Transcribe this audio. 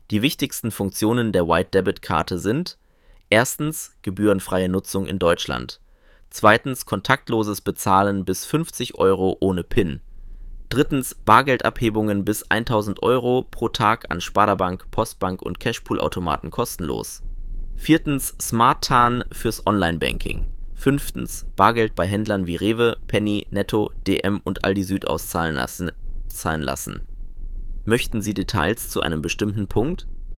Die wichtigsten Funktionen der White-Debit-Karte sind: erstens gebührenfreie Nutzung in Deutschland, zweitens kontaktloses Bezahlen bis 50 € ohne PIN, drittens Bargeldabhebungen bis 1.000 € pro Tag an Sparda-Bank, Postbank und Cashpool-Automaten kostenlos, viertens Smart-TAN fürs Online-Banking, fünftens Bargeld bei Händlern wie Rewe, Penny, Netto, DM und Aldi Süd auszahlen lassen. Möchten Sie Details zu einem bestimmten Punkt